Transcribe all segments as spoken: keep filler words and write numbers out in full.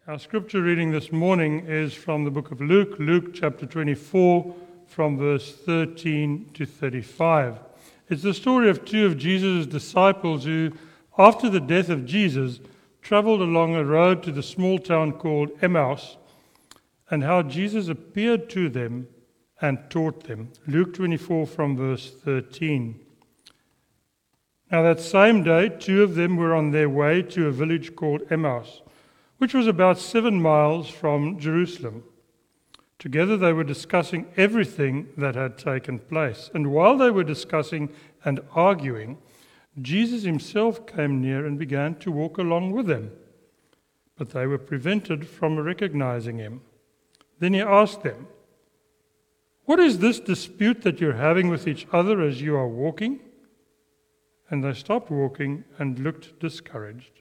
Our scripture reading this morning is from the book of Luke, Luke chapter twenty-four, from verse thirteen to thirty-five. It's the story of two of Jesus' disciples who, after the death of Jesus, traveled along a road to the small town called Emmaus, and how Jesus appeared to them and taught them. Luke twenty-four from verse thirteen. Now that same day, two of them were on their way to a village called Emmaus, which was about seven miles from Jerusalem. Together they were discussing everything that had taken place. And while they were discussing and arguing, Jesus himself came near and began to walk along with them. But they were prevented from recognizing him. Then he asked them, "What is this dispute that you're having with each other as you are walking?" And they stopped walking and looked discouraged.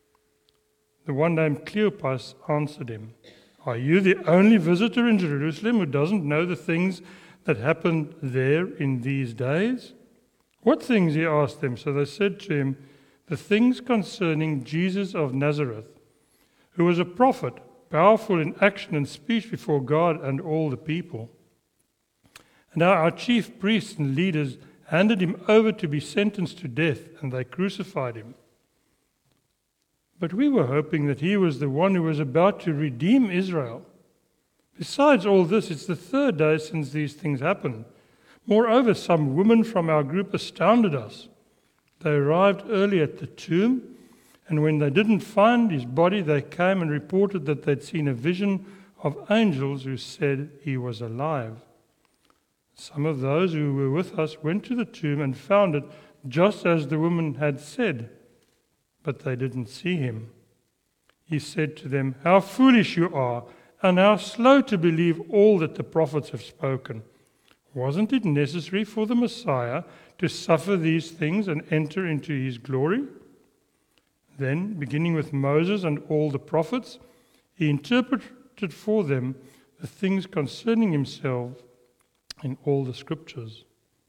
The one named Cleopas answered him, "Are you the only visitor in Jerusalem who doesn't know the things that happened there in these days?" "What things?" he asked them. So they said to him, "The things concerning Jesus of Nazareth, who was a prophet, powerful in action and speech before God and all the people. And now our chief priests and leaders handed him over to be sentenced to death, and they crucified him. But we were hoping that he was the one who was about to redeem Israel. Besides all this, it's the third day since these things happened. Moreover, some women from our group astounded us. They arrived early at the tomb, and when they didn't find his body, they came and reported that they'd seen a vision of angels who said he was alive. Some of those who were with us went to the tomb and found it just as the woman had said, but they didn't see him." He said to them, "How foolish you are, and how slow to believe all that the prophets have spoken. Wasn't it necessary for the Messiah to suffer these things and enter into his glory?" Then, beginning with Moses and all the prophets, he interpreted for them the things concerning himself in all the scriptures.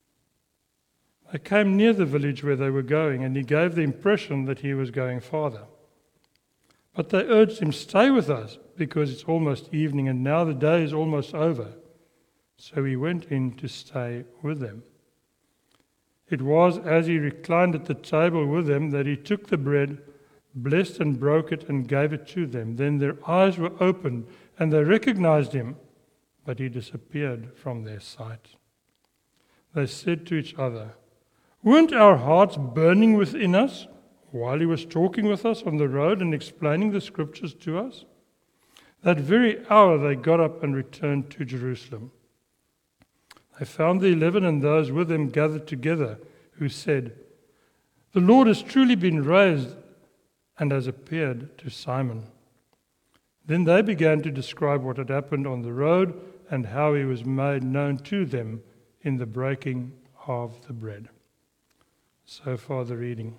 They came near the village where they were going, and he gave the impression that he was going farther. But they urged him, "Stay with us, because it's almost evening, and now the day is almost over." So he went in to stay with them. It was as he reclined at the table with them that he took the bread, blessed and broke it, and gave it to them. Then their eyes were opened, and they recognized him, but he disappeared from their sight. They said to each other, "Weren't our hearts burning within us while he was talking with us on the road and explaining the scriptures to us?" That very hour they got up and returned to Jerusalem. They found the eleven and those with them gathered together, who said, "The Lord has truly been raised and has appeared to Simon." Then they began to describe what had happened on the road and how he was made known to them in the breaking of the bread. So far the reading.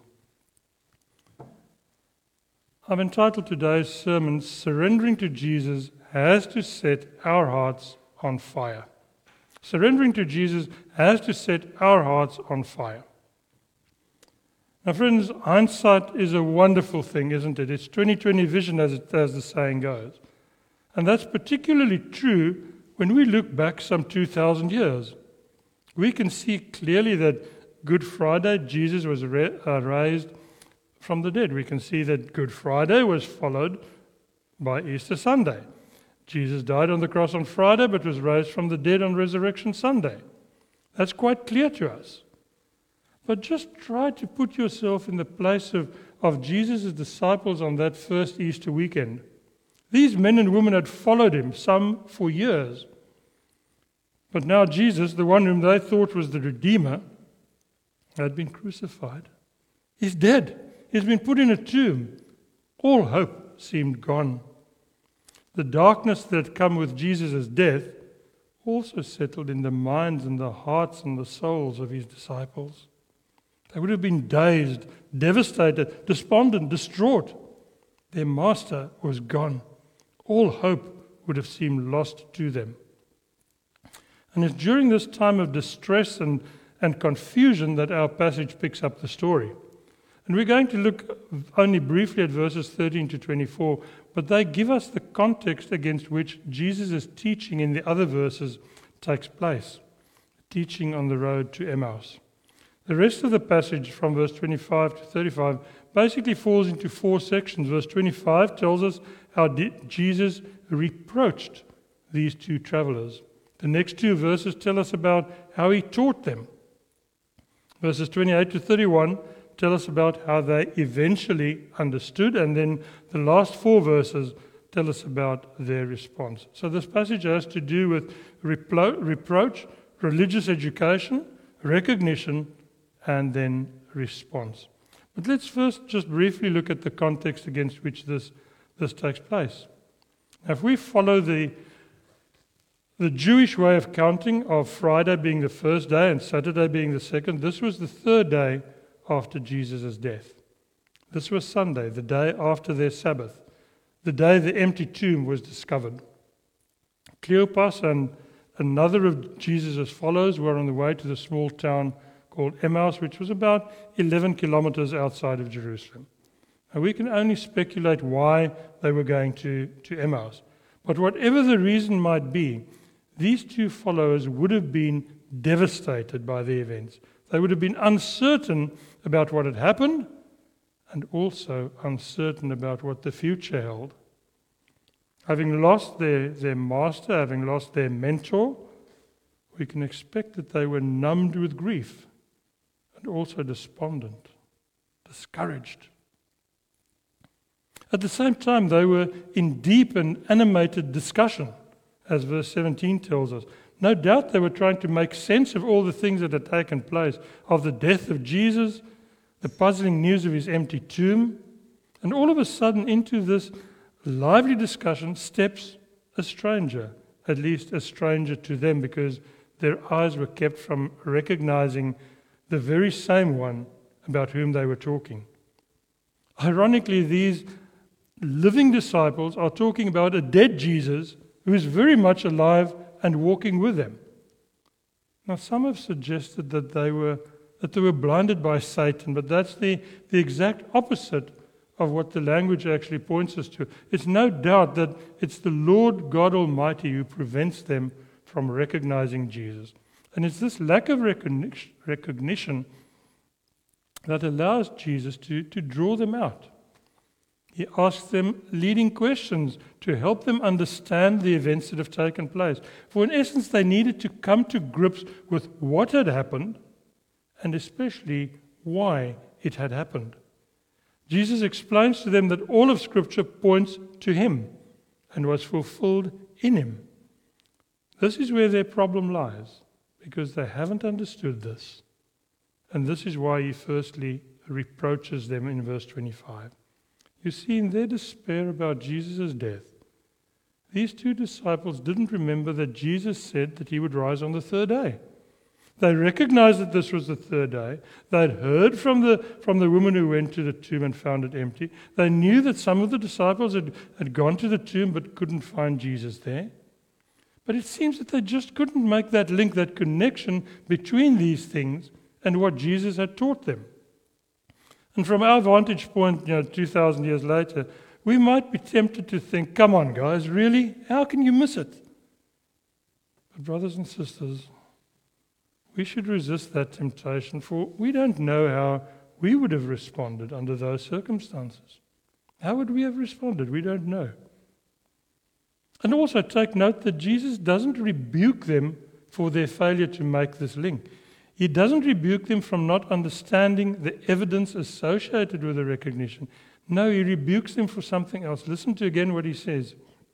I've entitled today's sermon, "Surrendering to Jesus has to set our hearts on fire." Surrendering to Jesus has to set our hearts on fire. Now friends, hindsight is a wonderful thing, isn't it? It's twenty twenty vision, as, it, as the saying goes. And that's particularly true when we look back some two thousand years. We can see clearly that Good Friday, Jesus was ra- uh, raised from the dead. We can see that Good Friday was followed by Easter Sunday. Jesus died on the cross on Friday, but was raised from the dead on Resurrection Sunday. That's quite clear to us. But just try to put yourself in the place of, of Jesus' disciples on that first Easter weekend. These men and women had followed him, some for years. But now Jesus, the one whom they thought was the Redeemer, had been crucified. He's dead. He's been put in a tomb. All hope seemed gone. The darkness that had come with Jesus' death also settled in the minds and the hearts and the souls of his disciples. They would have been dazed, devastated, despondent, distraught. Their master was gone. All hope would have seemed lost to them. And it's during this time of distress and, and confusion that our passage picks up the story. And we're going to look only briefly at verses thirteen to twenty-four, but they give us the context against which Jesus' teaching in the other verses takes place, teaching on the road to Emmaus. The rest of the passage from verse twenty-five to thirty-five basically falls into four sections. Verse twenty-five tells us how Jesus reproached these two travelers. The next two verses tell us about how he taught them. Verses twenty-eight to thirty-one tell us about how they eventually understood, and then the last four verses tell us about their response. So this passage has to do with repro- reproach, religious education, recognition, and then response. But let's first just briefly look at the context against which this, this takes place. Now, if we follow the, the Jewish way of counting, of Friday being the first day and Saturday being the second, this was the third day after Jesus' death. This was Sunday, the day after their Sabbath, the day the empty tomb was discovered. Cleopas and another of Jesus' followers were on the way to the small town called Emmaus, which was about eleven kilometers outside of Jerusalem. Now, we can only speculate why they were going to, to Emmaus. But whatever the reason might be, these two followers would have been devastated by the events. They would have been uncertain about what had happened and also uncertain about what the future held. Having lost their, their master, having lost their mentor, we can expect that they were numbed with grief and also despondent, discouraged. At the same time, they were in deep and animated discussion, as verse seventeen tells us. No doubt they were trying to make sense of all the things that had taken place, of the death of Jesus, the puzzling news of his empty tomb, and all of a sudden into this lively discussion steps a stranger, at least a stranger to them, because their eyes were kept from recognizing the very same one about whom they were talking. Ironically, these living disciples are talking about a dead Jesus who is very much alive and walking with them. Now, some have suggested that they were that they were blinded by Satan, but that's the, the exact opposite of what the language actually points us to. It's no doubt that it's the Lord God Almighty who prevents them from recognizing Jesus. And it's this lack of recognition, recognition that allows Jesus to, to draw them out. He asks them leading questions to help them understand the events that have taken place. For in essence, they needed to come to grips with what had happened and especially why it had happened. Jesus explains to them that all of Scripture points to him and was fulfilled in him. This is where their problem lies, because they haven't understood this. And this is why he firstly reproaches them in verse twenty-five. You see, in their despair about Jesus' death, these two disciples didn't remember that Jesus said that he would rise on the third day. They recognized that this was the third day. They'd heard from the, from the woman who went to the tomb and found it empty. They knew that some of the disciples had, had gone to the tomb but couldn't find Jesus there. But it seems that they just couldn't make that link, that connection between these things and what Jesus had taught them. And from our vantage point, you know, two thousand years later, we might be tempted to think, come on, guys, really? How can you miss it? But brothers and sisters, we should resist that temptation, for we don't know how we would have responded under those circumstances. How would we have responded? We don't know. And also take note that Jesus doesn't rebuke them for their failure to make this link. He doesn't rebuke them from not understanding the evidence associated with the recognition. No, he rebukes them for something else. Listen to again what he says.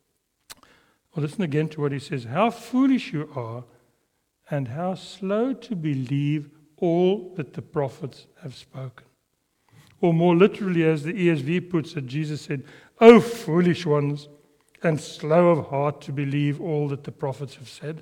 Or listen again to what he says. How foolish you are, and how slow to believe all that the prophets have spoken. Or more literally, as the E S V puts it, Jesus said, "O foolish ones, and slow of heart to believe all that the prophets have said."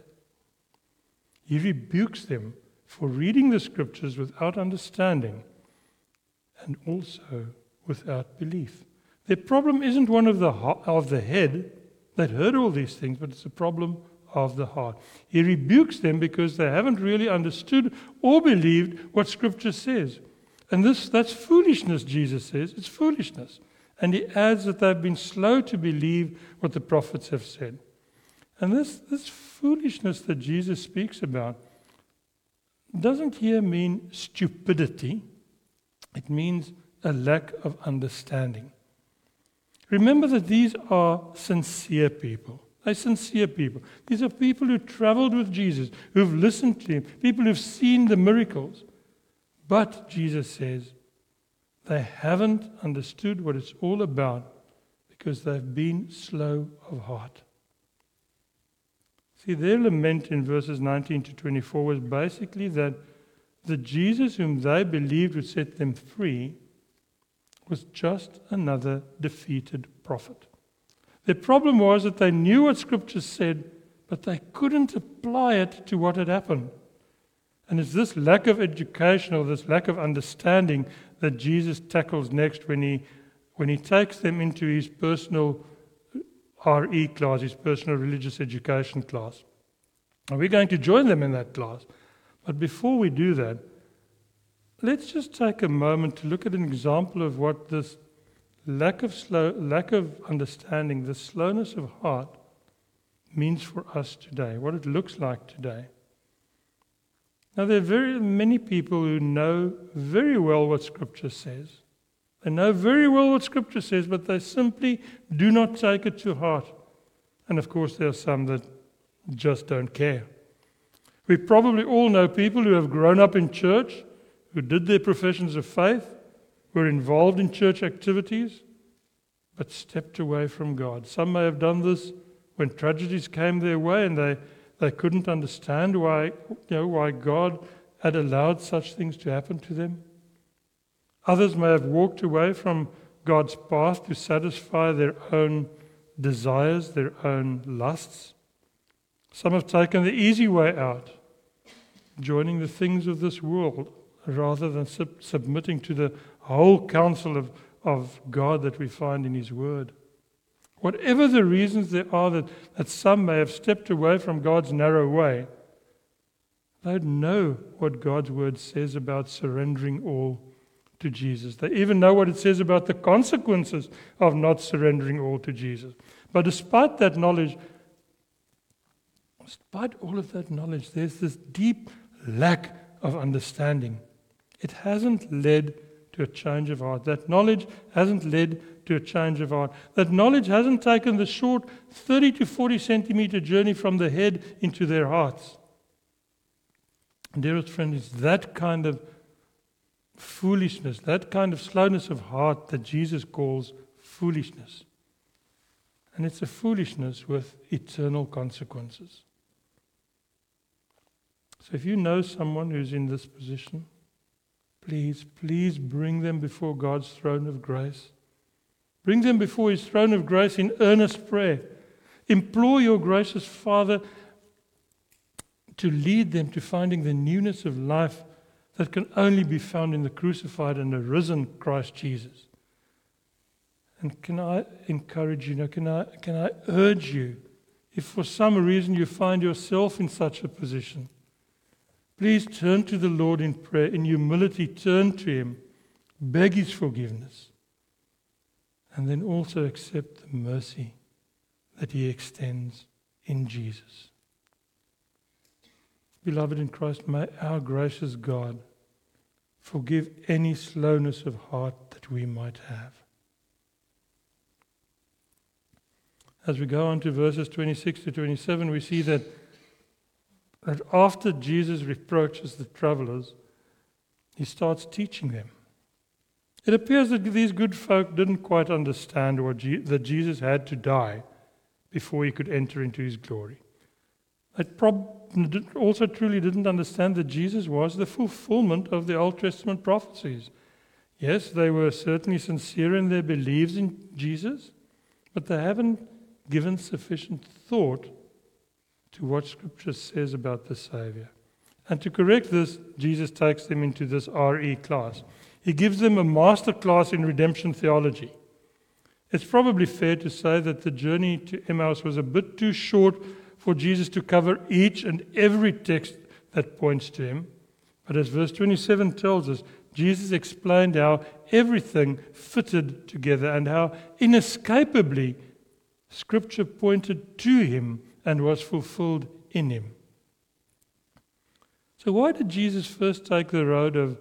He rebukes them for reading the scriptures without understanding and also without belief. Their problem isn't one of the of the head that heard all these things, but it's a problem of the heart. He rebukes them because they haven't really understood or believed what Scripture says. And this that's foolishness, Jesus says. It's foolishness. And he adds that they've been slow to believe what the prophets have said. And this, this foolishness that Jesus speaks about doesn't here mean stupidity. It means a lack of understanding. Remember that these are sincere people. They're sincere people. These are people who traveled with Jesus, who've listened to him, people who've seen the miracles. But, Jesus says, they haven't understood what it's all about because they've been slow of heart. See, their lament in verses nineteen to twenty-four was basically that the Jesus whom they believed would set them free was just another defeated prophet. Their problem was that they knew what Scripture said, but they couldn't apply it to what had happened. And it's this lack of education or this lack of understanding that Jesus tackles next when he, when he takes them into his personal R E class, his personal religious education class. And we're going to join them in that class. But before we do that, let's just take a moment to look at an example of what this lack of slow, lack of understanding, the slowness of heart, means for us today, what it looks like today. Now, there are very many people who know very well what Scripture says. They know very well what Scripture says, but they simply do not take it to heart. And of course, there are some that just don't care. We probably all know people who have grown up in church, who did their professions of faith, were involved in church activities, but stepped away from God. Some may have done this when tragedies came their way and they, they couldn't understand why, you know, why God had allowed such things to happen to them. Others may have walked away from God's path to satisfy their own desires, their own lusts. Some have taken the easy way out, joining the things of this world, rather than sub- submitting to the whole counsel of, of God that we find in His Word. Whatever the reasons there are that, that some may have stepped away from God's narrow way, they don't know what God's Word says about surrendering all to Jesus. They even know what it says about the consequences of not surrendering all to Jesus. But despite that knowledge, despite all of that knowledge, there's this deep lack of understanding. It hasn't led to a change of heart. That knowledge hasn't led to a change of heart. That knowledge hasn't taken the short thirty to forty centimeter journey from the head into their hearts. And dearest friend, it's that kind of foolishness, that kind of slowness of heart that Jesus calls foolishness. And it's a foolishness with eternal consequences. So if you know someone who's in this position, please, please bring them before God's throne of grace. Bring them before His throne of grace in earnest prayer. Implore your gracious Father to lead them to finding the newness of life that can only be found in the crucified and the risen Christ Jesus. And can I encourage you, you know, can I, can I urge you, if for some reason you find yourself in such a position, please turn to the Lord in prayer, in humility, turn to Him, beg His forgiveness, and then also accept the mercy that He extends in Jesus. Beloved in Christ, may our gracious God forgive any slowness of heart that we might have. As we go on to verses twenty-six to twenty-seven, we see that, that after Jesus reproaches the travelers, He starts teaching them. It appears that these good folk didn't quite understand what Je- that Jesus had to die before He could enter into His glory. They prob- also truly didn't understand that Jesus was the fulfillment of the Old Testament prophecies. Yes, they were certainly sincere in their beliefs in Jesus, but they haven't given sufficient thought to what Scripture says about the Savior. And to correct this, Jesus takes them into this R E class. He gives them a master class in redemption theology. It's probably fair to say that the journey to Emmaus was a bit too short for Jesus to cover each and every text that points to Him. But as verse twenty-seven tells us, Jesus explained how everything fitted together and how inescapably Scripture pointed to him and was fulfilled in him. So why did Jesus first take the road of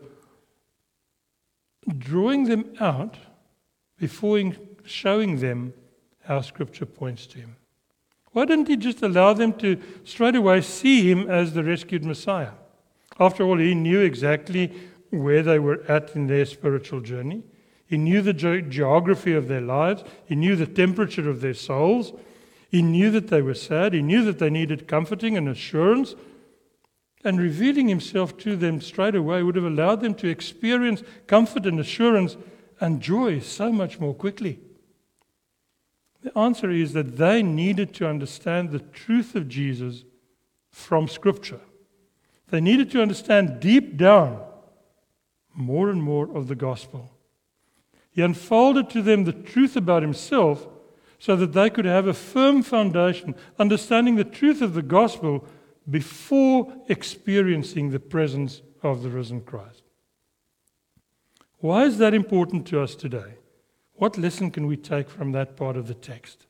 drawing them out before showing them how Scripture points to him? Why didn't he just allow them to straight away see him as the rescued Messiah? After all, he knew exactly where they were at in their spiritual journey. He knew the ge- geography of their lives. He knew the temperature of their souls. He knew that they were sad. He knew that they needed comforting and assurance. And revealing himself to them straight away would have allowed them to experience comfort and assurance and joy so much more quickly. The answer is that they needed to understand the truth of Jesus from Scripture. They needed to understand deep down more and more of the gospel. He unfolded to them the truth about himself so that they could have a firm foundation, understanding the truth of the gospel before experiencing the presence of the risen Christ. Why is that important to us today? What lesson can we take from that part of the text?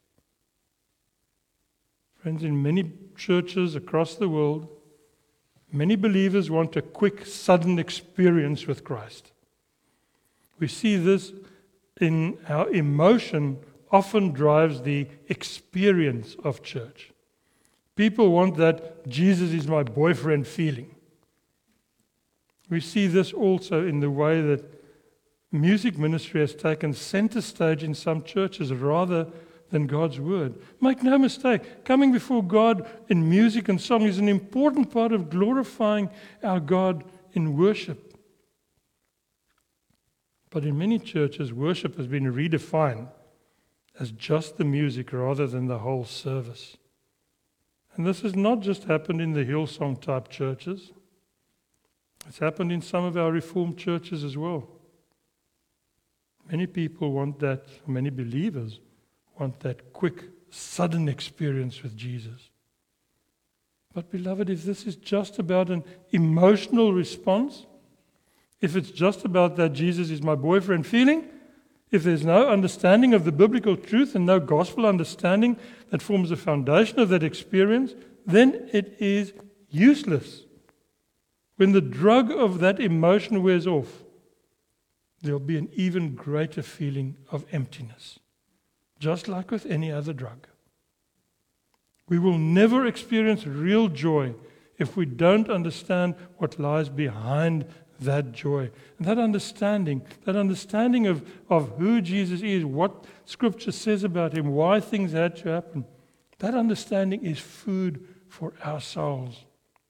Friends, in many churches across the world, many believers want a quick, sudden experience with Christ. We see this in how emotion often drives the experience of church. People want that Jesus is my boyfriend feeling. We see this also in the way that music ministry has taken center stage in some churches rather than God's Word. Make no mistake, coming before God in music and song is an important part of glorifying our God in worship. But in many churches, worship has been redefined as just the music rather than the whole service. And this has not just happened in the Hillsong type churches. It's happened in some of our Reformed churches as well. Many people want that, many believers want that quick, sudden experience with Jesus. But beloved, if this is just about an emotional response, if it's just about that Jesus is my boyfriend feeling, if there's no understanding of the biblical truth and no gospel understanding that forms the foundation of that experience, then it is useless. When the drug of that emotion wears off, there'll be an even greater feeling of emptiness, just like with any other drug. We will never experience real joy if we don't understand what lies behind that joy. And that understanding, that understanding of, of who Jesus is, what Scripture says about him, why things had to happen, that understanding is food for our souls.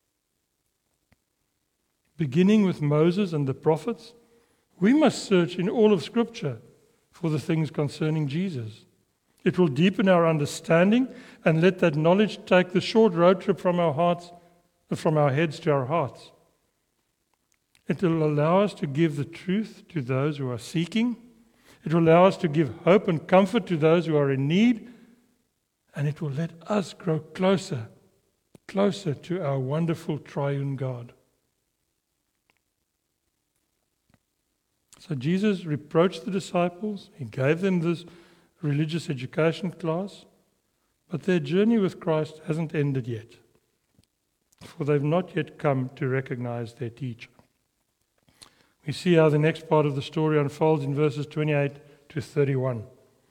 Beginning with Moses and the prophets, we must search in all of Scripture for the things concerning Jesus. It will deepen our understanding and let that knowledge take the short road trip from our hearts, from our heads to our hearts. It will allow us to give the truth to those who are seeking. It will allow us to give hope and comfort to those who are in need. And it will let us grow closer, closer to our wonderful triune God. So Jesus reproached the disciples. He gave them this religious education class. But their journey with Christ hasn't ended yet, for they've not yet come to recognize their teacher. We see how the next part of the story unfolds in verses twenty-eight to thirty-one.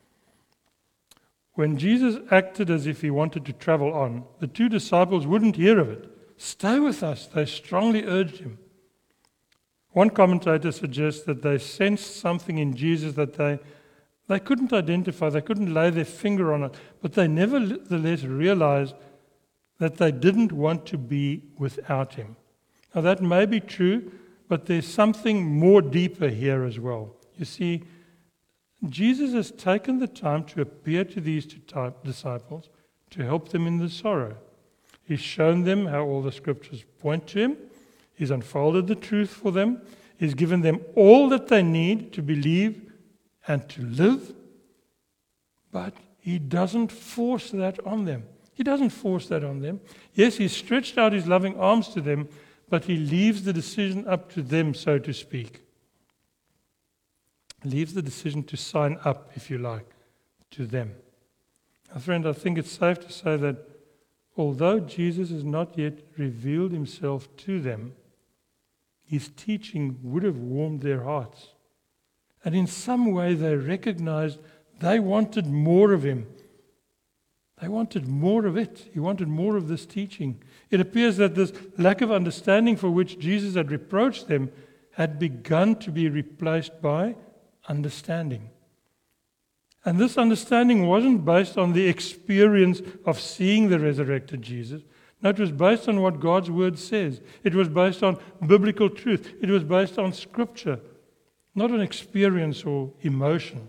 When Jesus acted as if he wanted to travel on, the two disciples wouldn't hear of it. Stay with us, they strongly urged him. One commentator suggests that they sensed something in Jesus that they, they couldn't identify, they couldn't lay their finger on it, but they nevertheless realized that they didn't want to be without him. Now that may be true, but there's something more deeper here as well. You see, Jesus has taken the time to appear to these two disciples to help them in the sorrow. He's shown them how all the Scriptures point to him. He's unfolded the truth for them. He's given them all that they need to believe and to live. But he doesn't force that on them. He doesn't force that on them. Yes, he's stretched out his loving arms to them, but he leaves the decision up to them, so to speak. leaves the decision to sign up, if you like, to them. Now, friend, I think it's safe to say that although Jesus has not yet revealed himself to them, his teaching would have warmed their hearts. And in some way they recognized they wanted more of him. They wanted more of it. He wanted more of this teaching. It appears that this lack of understanding for which Jesus had reproached them had begun to be replaced by understanding. And this understanding wasn't based on the experience of seeing the resurrected Jesus. No, it was based on what God's Word says. It was based on biblical truth. It was based on Scripture, not on experience or emotion.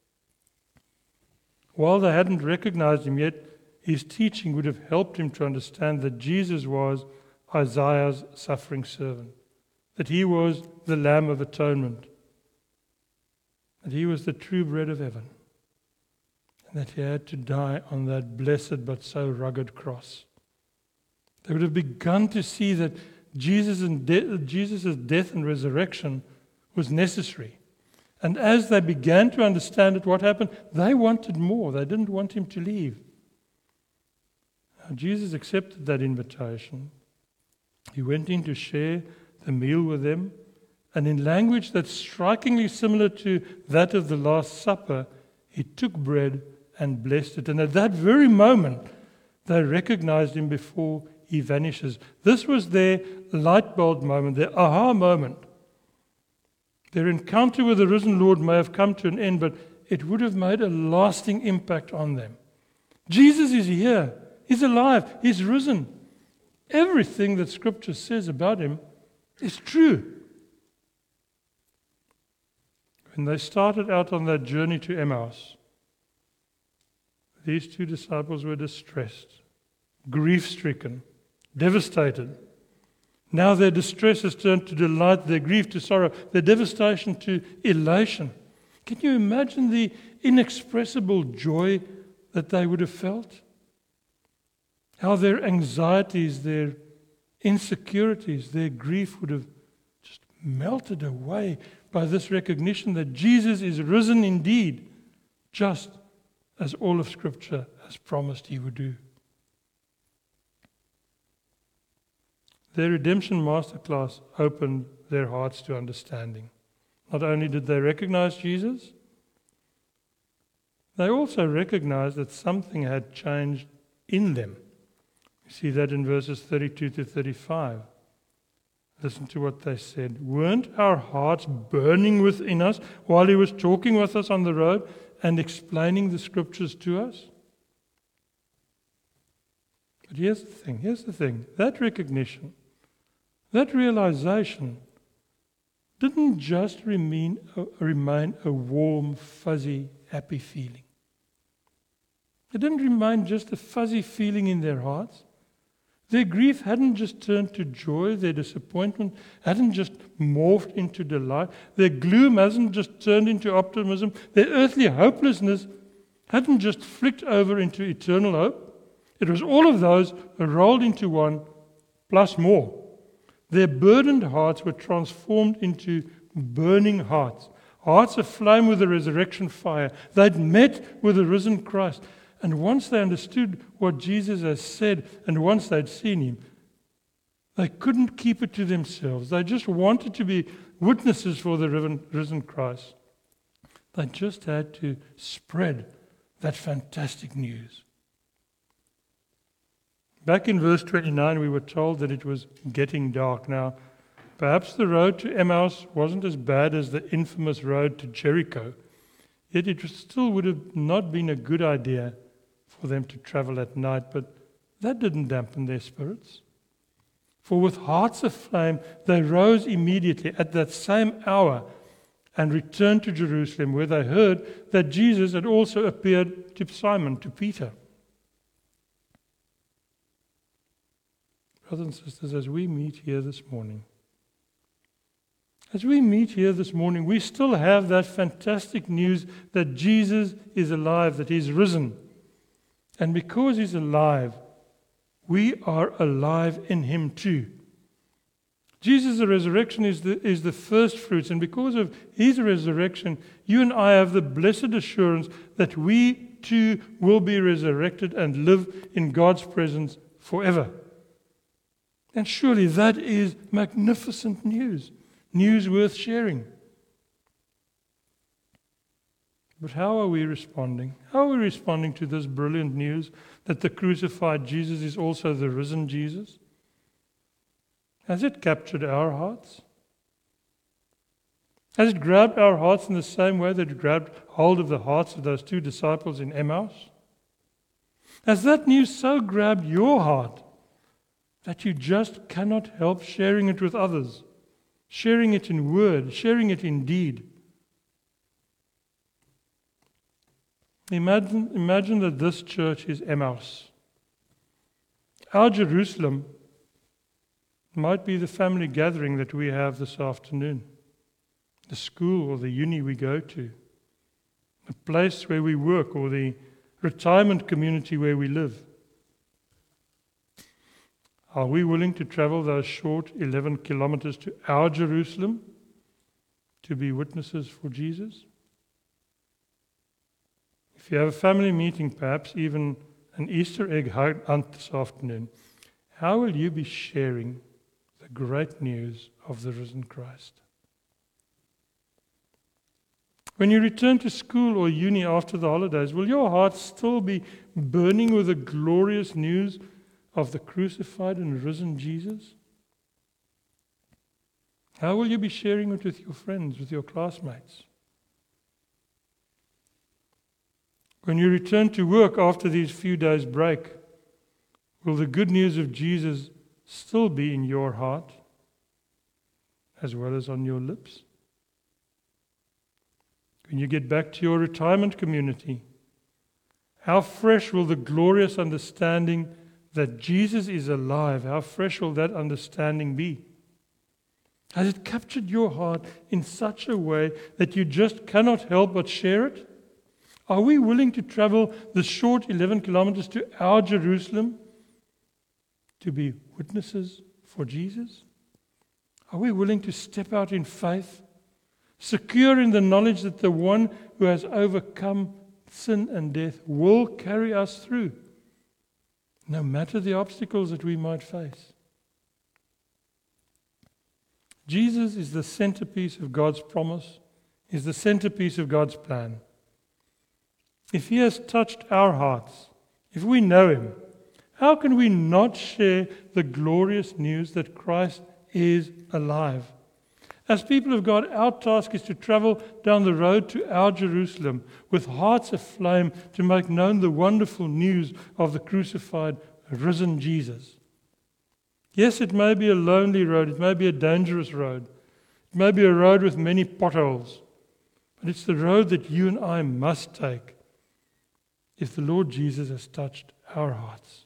While they hadn't recognized him yet, his teaching would have helped him to understand that Jesus was Isaiah's suffering servant, that he was the Lamb of Atonement, that he was the true bread of heaven, and that he had to die on that blessed but so rugged cross. They would have begun to see that Jesus' and de- Jesus' death and resurrection was necessary. And as they began to understand it, what happened? They wanted more. They didn't want him to leave. Now, Jesus accepted that invitation. He went in to share the meal with them. And in language that's strikingly similar to that of the Last Supper, he took bread and blessed it. And at that very moment, they recognized him before he vanishes. This was their light bulb moment, their aha moment. Their encounter with the risen Lord may have come to an end, but it would have made a lasting impact on them. Jesus is here. He's alive. He's risen. Everything that Scripture says about him is true. When they started out on that journey to Emmaus, these two disciples were distressed, grief-stricken, devastated. Now their distress has turned to delight, their grief to sorrow, their devastation to elation. Can you imagine the inexpressible joy that they would have felt? How their anxieties, their insecurities, their grief would have just melted away by this recognition that Jesus is risen indeed, just as all of Scripture has promised he would do. Their redemption masterclass opened their hearts to understanding. Not only did they recognize Jesus, they also recognized that something had changed in them. You see that in verses thirty-two to thirty-five. Listen to what they said. Weren't our hearts burning within us while he was talking with us on the road and explaining the Scriptures to us? But here's the thing, here's the thing. That recognition, that realization didn't just remain a, remain a warm, fuzzy, happy feeling. It didn't remain just a fuzzy feeling in their hearts. Their grief hadn't just turned to joy. Their disappointment hadn't just morphed into delight. Their gloom hasn't just turned into optimism. Their earthly hopelessness hadn't just flicked over into eternal hope. It was all of those rolled into one, plus more. Their burdened hearts were transformed into burning hearts, hearts aflame with the resurrection fire. They'd met with the risen Christ. And once they understood what Jesus has said, and once they'd seen him, they couldn't keep it to themselves. They just wanted to be witnesses for the risen Christ. They just had to spread that fantastic news. Back in verse twenty-nine, we were told that it was getting dark. Now, perhaps the road to Emmaus wasn't as bad as the infamous road to Jericho, yet it still would have not been a good idea for them to travel at night, but that didn't dampen their spirits. For with hearts aflame, they rose immediately at that same hour and returned to Jerusalem, where they heard that Jesus had also appeared to Simon, to Peter. Brothers and sisters, as we meet here this morning, as we meet here this morning, we still have that fantastic news that Jesus is alive, that he's risen. And because he's alive, we are alive in him too. Jesus' resurrection is the, is the first fruits, and because of his resurrection, you and I have the blessed assurance that we too will be resurrected and live in God's presence forever. And surely that is magnificent news, news worth sharing. But how are we responding? How are we responding to this brilliant news that the crucified Jesus is also the risen Jesus? Has it captured our hearts? Has it grabbed our hearts in the same way that it grabbed hold of the hearts of those two disciples in Emmaus? Has that news so grabbed your heart that you just cannot help sharing it with others, sharing it in word, sharing it in deed? Imagine, imagine that this church is Emmaus. Our Jerusalem might be the family gathering that we have this afternoon, the school or the uni we go to, the place where we work or the retirement community where we live. Are we willing to travel those short eleven kilometers to our Jerusalem to be witnesses for Jesus? If you have a family meeting, perhaps even an Easter egg hunt this afternoon, how will you be sharing the great news of the risen Christ? When you return to school or uni after the holidays, will your heart still be burning with the glorious news of the crucified and risen Jesus? How will you be sharing it with your friends, with your classmates? When you return to work after these few days' break, will the good news of Jesus still be in your heart as well as on your lips? When you get back to your retirement community, how fresh will the glorious understanding that Jesus is alive, how fresh will that understanding be? Has it captured your heart in such a way that you just cannot help but share it? Are we willing to travel the short eleven kilometers to our Jerusalem to be witnesses for Jesus? Are we willing to step out in faith, secure in the knowledge that the one who has overcome sin and death will carry us through, no matter the obstacles that we might face? Jesus is the centerpiece of God's promise, is the centerpiece of God's plan. If he has touched our hearts, if we know him, how can we not share the glorious news that Christ is alive? As people of God, our task is to travel down the road to our Jerusalem with hearts aflame to make known the wonderful news of the crucified, risen Jesus. Yes, it may be a lonely road, it may be a dangerous road, it may be a road with many potholes, but it's the road that you and I must take if the Lord Jesus has touched our hearts.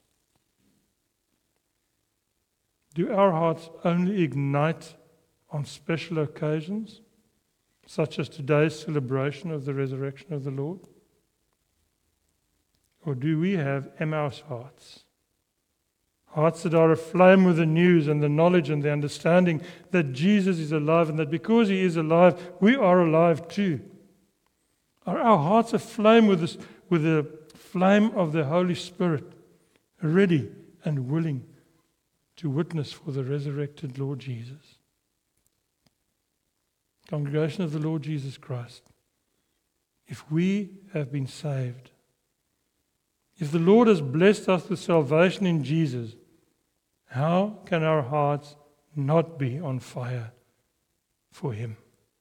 Do our hearts only ignite on special occasions, such as today's celebration of the resurrection of the Lord? Or do we have Emmaus hearts? Hearts that are aflame with the news and the knowledge and the understanding that Jesus is alive, and that because he is alive, we are alive too. Are our hearts aflame with this, with the flame of the Holy Spirit, ready and willing to witness for the resurrected Lord Jesus? Congregation of the Lord Jesus Christ, if we have been saved, if the Lord has blessed us with salvation in Jesus, how can our hearts not be on fire for him?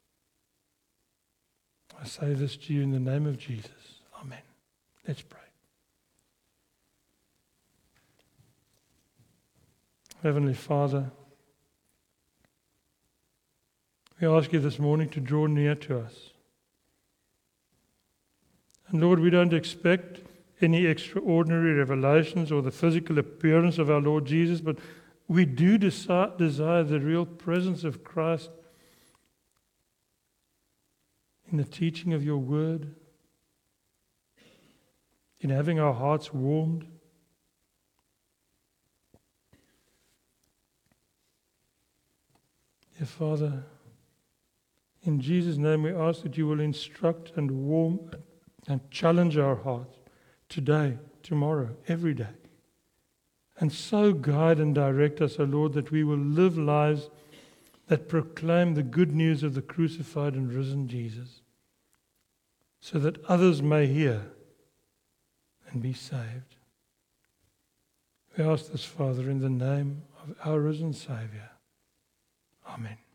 I say this to you in the name of Jesus. Amen. Let's pray. Heavenly Father, we ask you this morning to draw near to us. And Lord, we don't expect any extraordinary revelations or the physical appearance of our Lord Jesus, but we do desire, desire the real presence of Christ in the teaching of your word, in having our hearts warmed. Dear Father, in Jesus' name we ask that you will instruct and warm and challenge our hearts today, tomorrow, every day. And so guide and direct us, O Lord, that we will live lives that proclaim the good news of the crucified and risen Jesus, so that others may hear and be saved. We ask this, Father, in the name of our risen Saviour. Amen.